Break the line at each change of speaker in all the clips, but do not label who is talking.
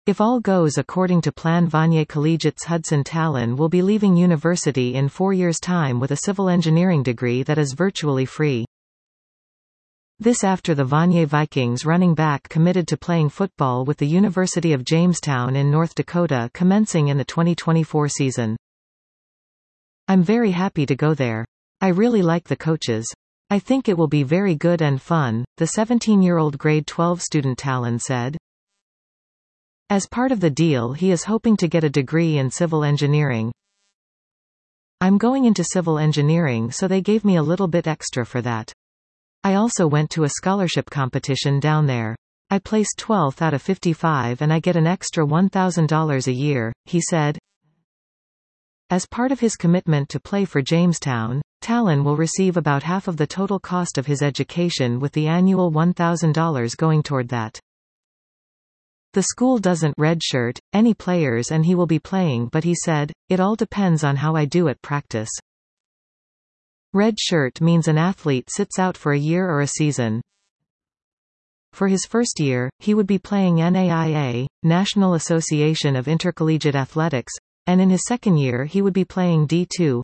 If all goes according to plan, Vanier Collegiate's Hudson Talon will be leaving university in 4 years' time with a civil engineering degree that is virtually free. This after the Vanier Vikings running back committed to playing football with the University of Jamestown in North Dakota commencing in the 2024 season. I'm very happy to go there. I really like the coaches. I think it will be very good and fun, the 17-year-old grade 12 student Talon said. As part of the deal, he is hoping to get a degree in civil engineering. I'm going into civil engineering, so they gave me a little bit extra for that. I also went to a scholarship competition down there. I placed 12th out of 55 and I get an extra $1,000 a year, he said. As part of his commitment to play for Jamestown, Talon will receive about half of the total cost of his education, with the annual $1,000 going toward that. The school doesn't redshirt any players and he will be playing, but he said, "It all depends on how I do at practice." Red shirt means an athlete sits out for a year or a season. For his first year, he would be playing NAIA, National Association of Intercollegiate Athletics, and in his second year he would be playing D2.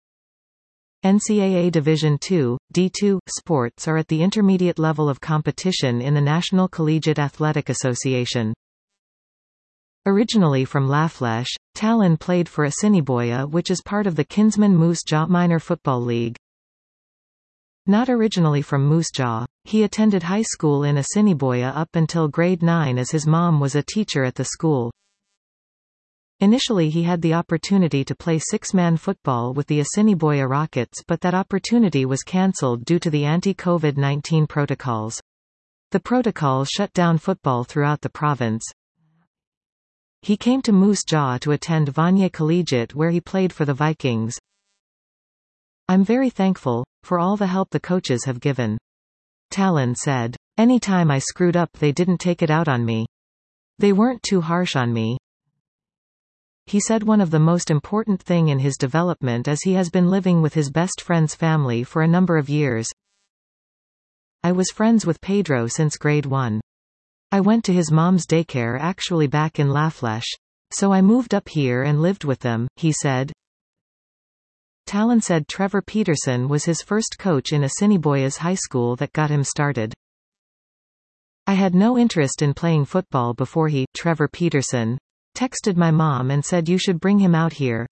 NCAA Division II, D2, sports are at the intermediate level of competition in the National Collegiate Athletic Association. Originally from Lafleche, Talon played for Assiniboia, which is part of the Kinsman Moose Jaw Minor Football League. Not originally from Moose Jaw, he attended high school in Assiniboia up until grade 9 as his mom was a teacher at the school. Initially he had the opportunity to play six-man football with the Assiniboia Rockets, but that opportunity was cancelled due to the anti-COVID-19 protocols. The protocols shut down football throughout the province. He came to Moose Jaw to attend Vanier Collegiate, where he played for the Vikings. "I'm very thankful for all the help the coaches have given," Talon said. "Any time I screwed up they didn't take it out on me. They weren't too harsh on me." He said one of the most important thing in his development is he has been living with his best friend's family for a number of years. "I was friends with Pedro since grade 1. I went to his mom's daycare actually back in Lafleche. So I moved up here and lived with them," he said. Talon said Trevor Peterson was his first coach in Assiniboia's high school that got him started. "I had no interest in playing football before Trevor Peterson, texted my mom and said you should bring him out here."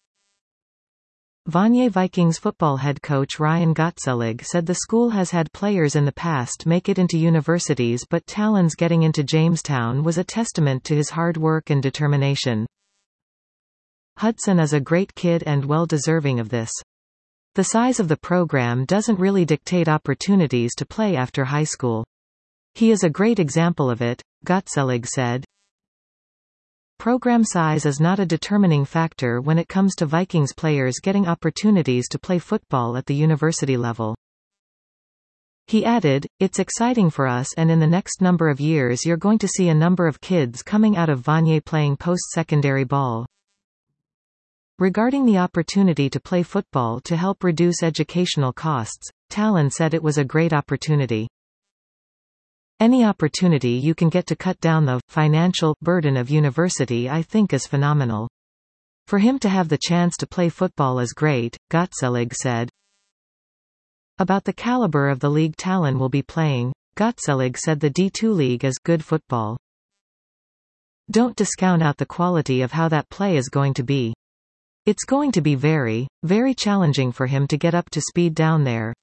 Vanier Vikings football head coach Ryan Gottselig said the school has had players in the past make it into universities, but Talon's getting into Jamestown was a testament to his hard work and determination. "Hudson is a great kid and well deserving of this. The size of the program doesn't really dictate opportunities to play after high school. He is a great example of it," Gottselig said. Program size is not a determining factor when it comes to Vikings players getting opportunities to play football at the university level. He added, "It's exciting for us, and in the next number of years you're going to see a number of kids coming out of Vanier playing post-secondary ball." Regarding the opportunity to play football to help reduce educational costs, Talon said it was a great opportunity. "Any opportunity you can get to cut down the financial burden of university I think is phenomenal. For him to have the chance to play football is great," Gottselig said. About the caliber of the league Talon will be playing, Gottselig said the D2 league is good football. "Don't discount out the quality of how that play is going to be. It's going to be very, very challenging for him to get up to speed down there."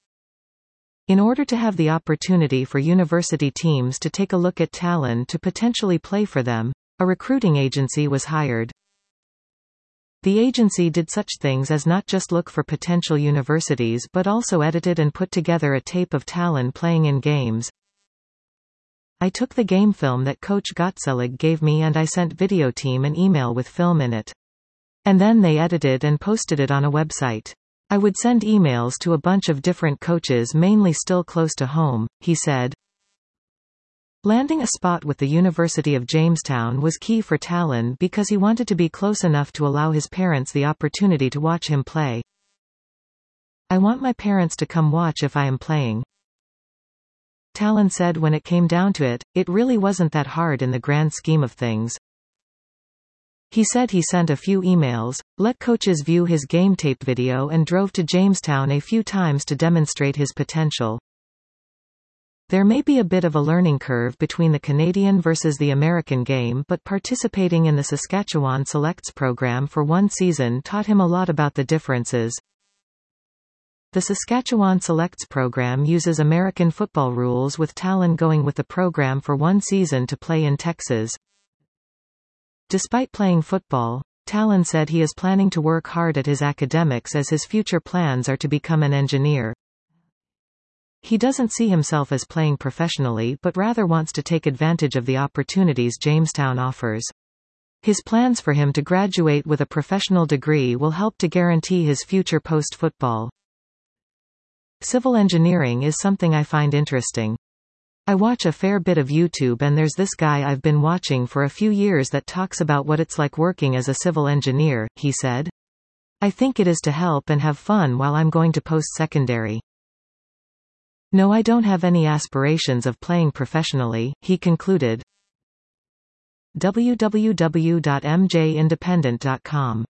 In order to have the opportunity for university teams to take a look at Talon to potentially play for them, a recruiting agency was hired. The agency did such things as not just look for potential universities but also edited and put together a tape of Talon playing in games. "I took the game film that Coach Gottselig gave me and I sent video team an email with film in it. And then they edited and posted it on a website. I would send emails to a bunch of different coaches, mainly still close to home," he said. Landing a spot with the University of Jamestown was key for Talon because he wanted to be close enough to allow his parents the opportunity to watch him play. "I want my parents to come watch if I am playing." Talon said when it came down to it, it really wasn't that hard in the grand scheme of things. He said he sent a few emails, let coaches view his game tape video and drove to Jamestown a few times to demonstrate his potential. There may be a bit of a learning curve between the Canadian versus the American game, but participating in the Saskatchewan Selects program for one season taught him a lot about the differences. The Saskatchewan Selects program uses American football rules, with Talon going with the program for one season to play in Texas. Despite playing football, Talon said he is planning to work hard at his academics as his future plans are to become an engineer. He doesn't see himself as playing professionally but rather wants to take advantage of the opportunities Jamestown offers. His plans for him to graduate with a professional degree will help to guarantee his future post-football. Civil engineering is something I find interesting. I watch a fair bit of YouTube and there's this guy I've been watching for a few years that talks about what it's like working as a civil engineer, he said. I think it is to help and have fun while I'm going to post-secondary. No, I don't have any aspirations of playing professionally, he concluded. www.mjindependent.com